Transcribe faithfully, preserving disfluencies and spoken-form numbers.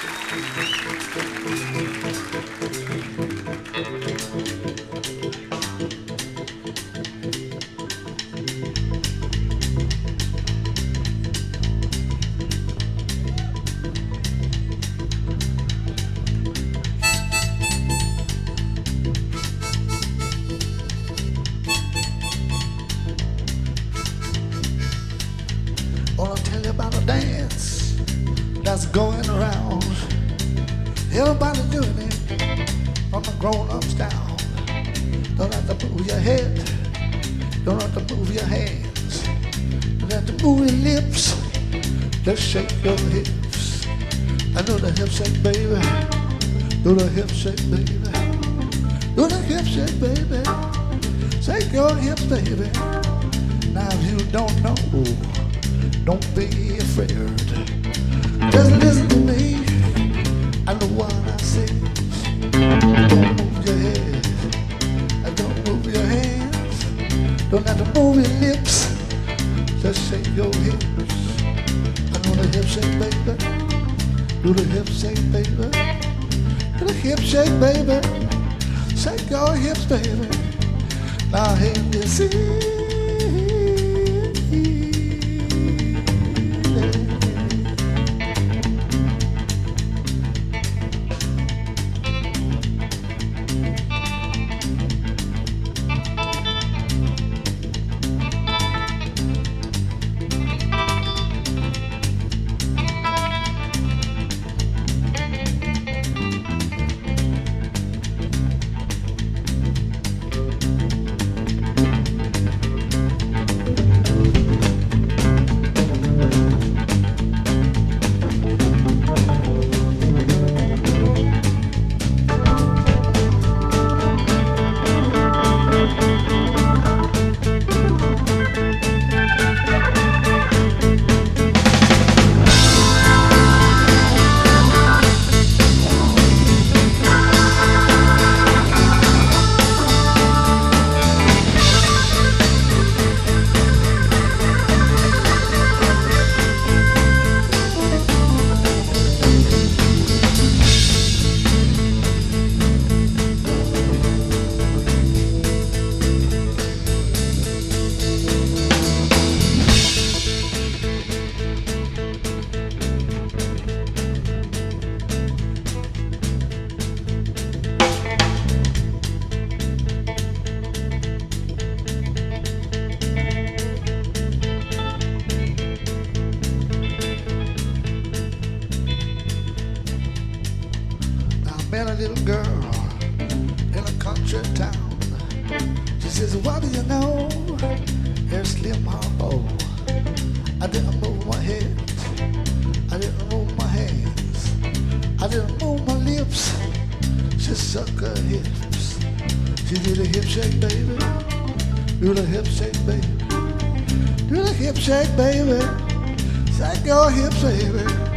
Wanna tell you about a dance that's going around. Everybody doing it, from the grown-ups down. Don't have to move your head, don't have to move your hands. Don't have to move your lips, just shake your hips. I know the hip shake, baby. Do the hip shake, baby. Do the hip shake, baby. Shake your hips, baby. Now if you don't know, don't be afraid. Just listen to me. I know what I say. Don't move your head. Don't move your hands. Don't have to move your lips. Just shake your hips. I know the hip shake, baby. Do the hip shake, baby. Do the hip shake, baby. Shake your hips, baby. Now here you see. Met a little girl in a country town. She says, what do you know? Here's Slim Harpo. I didn't move my head, I didn't move my hands, I didn't move my lips. She suck her hips. She did a hip shake, baby. Do the hip shake, baby. Do the hip shake, baby. Shake your hips, baby.